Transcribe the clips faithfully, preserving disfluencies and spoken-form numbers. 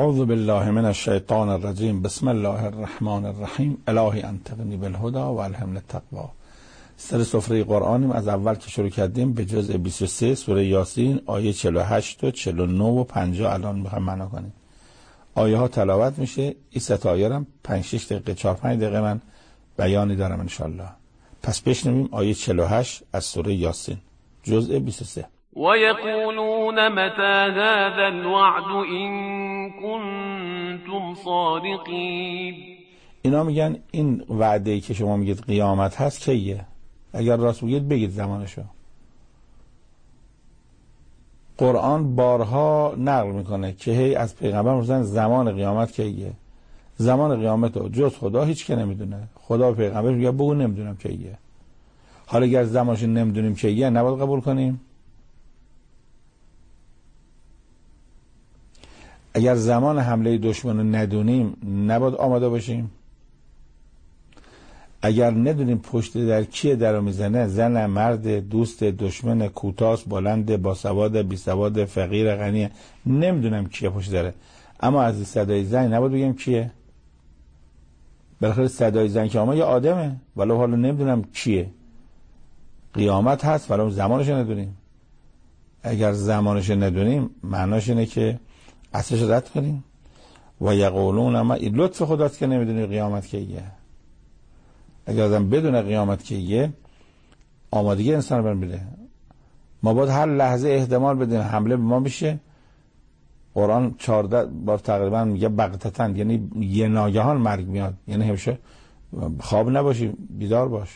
اعوذ بالله من الشیطان الرجیم. بسم الله الرحمن الرحیم. الهی انطقنی بالهدى و الهمنی التقوی. سر سفره قرآنیم. از اول که شروع کردیم به جزء بیست و سه سوره یاسین آیه چهل و هشت و چهل و نه و پنجاه الان میخوایم معنا کنیم. آیه ها تلاوت میشه. این سه تا آیه هم پنج شش دقیقه چهار پنج دقیقه من بیانی دارم ان شاء الله. پس بشنویم آیه چهل و هشت از سوره یاسین جزء بیست و سه. وَيَقُولُونَ مَتَى هَذَا الْوَعْدُ إِن كُنتُمْ صَادِقِينَ. اینا میگن این وعده‌ای که شما میگید قیامت هست کیه؟ اگر راست بگید بگید زمانشو. قرآن بارها نقل میکنه که هی از پیغمبر میگن زمان قیامت کیه؟ زمان قیامت رو جز خدا هیچ که نمیدونه. خدا به پیغمبر میگه بگو نمیدونم کیه. حالا اگر زمانش نمیدونیم کیه نباید قبول کنیم؟ اگر زمان حمله دشمن رو ندونیم نباید آماده باشیم؟ اگر ندونیم پشت در کیه در رو میزنه، زن، مرد، دوست، دشمن، کوتاس، بلند، باسواد، بیسواد، فقیر، غنی، نمیدونم کیه پشت داره، اما از صدای زنگ نباید بگیم کیه؟ بالاخره صدای زنگ که اما یه آدمه، ولو حالا نمیدونم کیه. قیامت هست ولو زمانش ندونیم. اگر زمانش ندونیم معناش اینه که اصلش رد کنیم. و یقولون اما این لطف خداست که نمیدونی قیامت کیه. اگر آدم بدون قیامت کیه آمادگی انسان رو میده. ما باید هر لحظه احتمال بدیم حمله به ما میشه. قرآن چهارده بار تقریبا میگه بغتتن، یعنی یه ناگهان مرگ میاد. یعنی همیشه خواب نباشی، بیدار باش.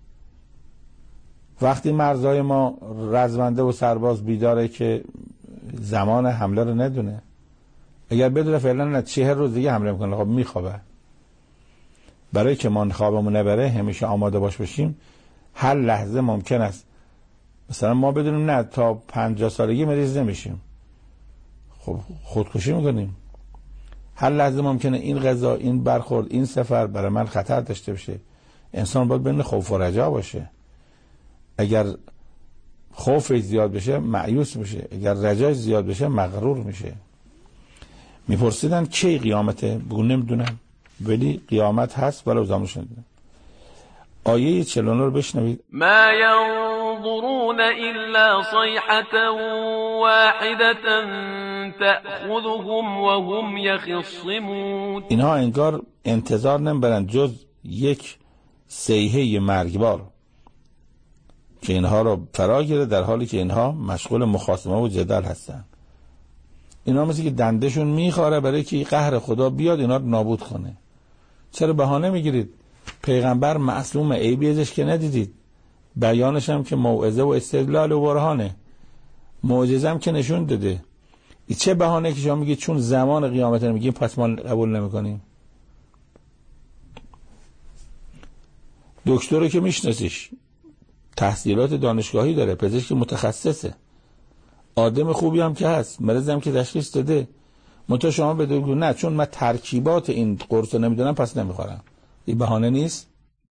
وقتی مرزهای ما رزمنده و سرباز بیداره که زمان حمله رو ندونه. اگر بدونه فعلا نه چهر روز دیگه حمله میکنه، خب میخوابه. برای که ما خوابمون نبره همیشه آماده باش باشیم. هر لحظه ممکن است مثلا ما بدونیم نه تا پنجاه سالگی مریض نمیشیم، خب خودکشی میکنیم. هر لحظه ممکنه این غذا، این برخورد، این سفر برای من خطر داشته باشه. انسان باید بین خوف و رجا باشه. اگر خوفش زیاد بشه مایوس میشه، اگر رجاش زیاد بشه مغرور میشه. میپرسیدن کی قیامته؟ بگو نمیدونم، ولی قیامت هست ولو زمانش ندونم. آیه چهل و نه رو بشنوید. ما ينظرون الا صيحة واحدة تأخذهم وهم يخصمون. اینها انگار انتظار نمیبرن جز یک صیحه مرگبار که اینها رو فرا گیره، در حالی که اینها مشغول مخاصمه و جدل هستن. اینا مثل که دندشون میخواره برای که قهر خدا بیاد اینا رو نابود کنه. چرا بهانه میگیرید؟ پیغمبر معصوم، عیبی ازش که ندیدید. بیانش هم که موعظه و استدلال و برهانه. معجزه هم که نشون داده. این چه بهانه که شما میگید چون زمان قیامت رو میگیم پس ما قبول نمیکنیم؟ دکتر رو که میشناسیش، تحصیلات دانشگاهی داره، پزشک متخصصه، آدم خوبی هم که هست، مریض هم که تشخیص داده. منتها شما بگو نه چون من ترکیبات این قرص رو نمیدونم پس نمیخورم. این بهانه نیست.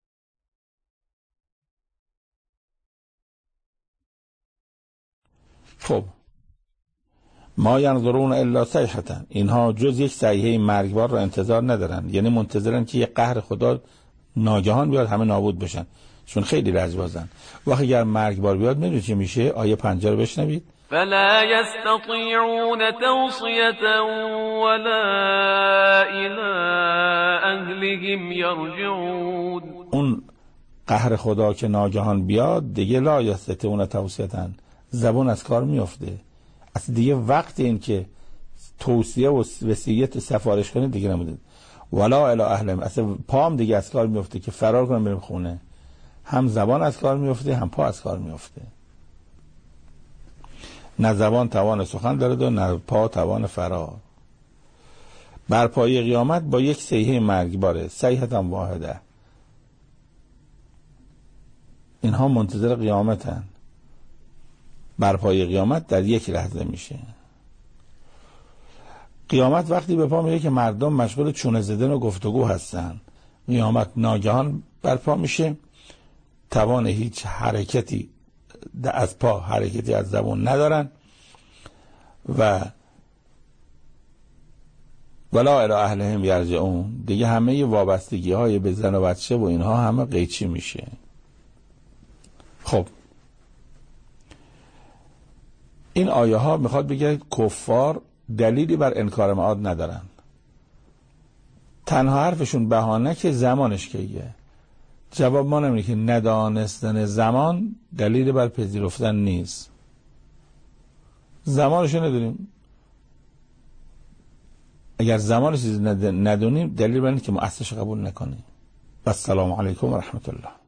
خب ما ینظرون الا صیحة، اینها جز یک صیحه مرگبار رو انتظار ندارن. یعنی منتظرن که یک قهر خدا ناگهان بیاد همه نابود بشن، چون خیلی لجبازن. وقتی اگر مرگبار بیاد میدونی چی میشه؟ آیه پنجاه رو بشنوید. فلا يستطيعون توصية ولا إلى أهلهم يرجعون. اون قهر خدا که ناگهان بیاد دیگه لا یستطیعون توصیة، زبون از کار میفته. اصلا دیگه وقت این که توصیه و وصیت سفارش کنید دیگه نمیدید. ولا الی اهلهم، اصلا پام دیگه از کار میفته که فرار کنم بریم خونه. هم زبان از کار میفته هم پا از کار میفته. نه زبان توان سخن دارد و نه پا توان فرار. برپایی قیامت با یک صیحه مرگباره، صیحة واحده. اینها منتظر قیامتن. برپایی قیامت در یک لحظه میشه. قیامت وقتی به پا میره که مردم مشغول چونه زدن و گفتگو هستن. قیامت ناگهان برپا میشه، توان هیچ حرکتی از پا، حرکتی از زبان ندارن و ولا الی اهلهم یرجعون، دیگه همه وابستگی های به زن و بچه و اینها همه قیچی میشه. خب این آیه ها میخواد بگه کفار دلیلی بر انکار معاد ندارن، تنها حرفشون بهانه که زمانش کیه. جواب ما نمیده که ندانستن زمان دلیل بر پذیرفتن نیست، زمانشو نداریم. اگر زمانش ندونیم دلیل بر اینه که ما اصلش قبول نکنیم. و السلام علیکم و رحمت الله.